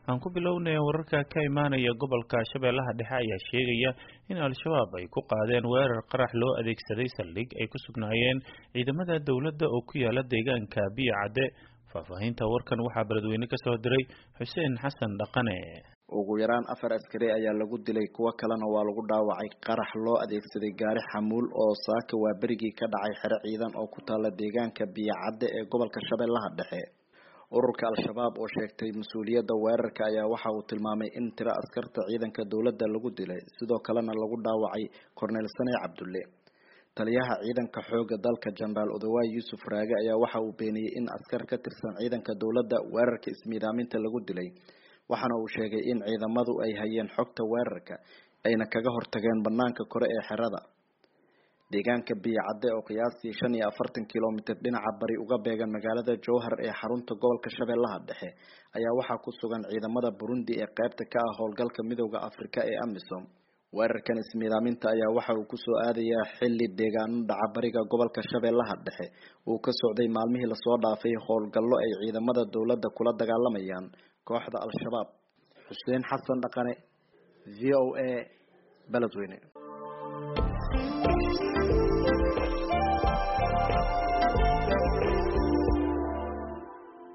aan ku bilownay wararka ka imaanaya gobolka Shabeellaha Dhexe ayaa sheegaya in al-shabaab ay ku qaadeen weerar qarax loo adeegsaday saldhig ay ku sugnaayeen ciidamada dawladda oo ku yaala deegaanka Biyacade. Faahfaahinta warkan waxaa beledweyne ka soo diray Xuseen Xasan Dhaqane. ugu yaraan 4 askari ayaa lagu dilay, kuwa kalena waa lagu dhaawacay qarax loo adeegsaday gaari xamuul oo saaka waa berigii ka dhacay xero ciidan oo ku taala deegaanka Biyacade ee gobolka Shabeellaha Dhexe. ururka al-shabaab oo sheegtay mas'uuliyadda weerarka ayaa waxa uu tilmaamay in tiro askarta ciidanka dawladda lagu dilay, sidoo kalena lagu dhaawacay Korneel Sane Cabdulle. taliyaha ciidanka xooga dalka Jeneraal Odawaay Yuusuf Raage ayaa waxa uu beeniyay in askar ka tirsan ciidanka dawladda weerarka ismiidaaminta lagu dilay, waxaana uu sheegay in ciidamadu ay hayeen xogta weerarka ayna kaga hortageen banaanka kore ee xerada. deegaanka Biyacade oo qiyaastii 45 kiiloomitir dhinaca bari uga beegan magaalada Jowhar ee xarunta gobolka Shabeellaha Dhexe ayaa waxaa ku sugan ciidamada Burundi ee qaybta ka ah howlgalka Midowga Afrika ee AMISOM. weerarkan ismiidaaminta ayaa waxa uu ku soo aadayaa xilli deegaano dhaca bariga gobolka Shabeellaha Dhexe uu ka socday maalmihii la soo dhaafay howlgallo ay ciidamada dawladda kula dagaalamayaan kooxda al-shabaab. Xuseen Xasan Dhaqane, VOA, Beledweyne.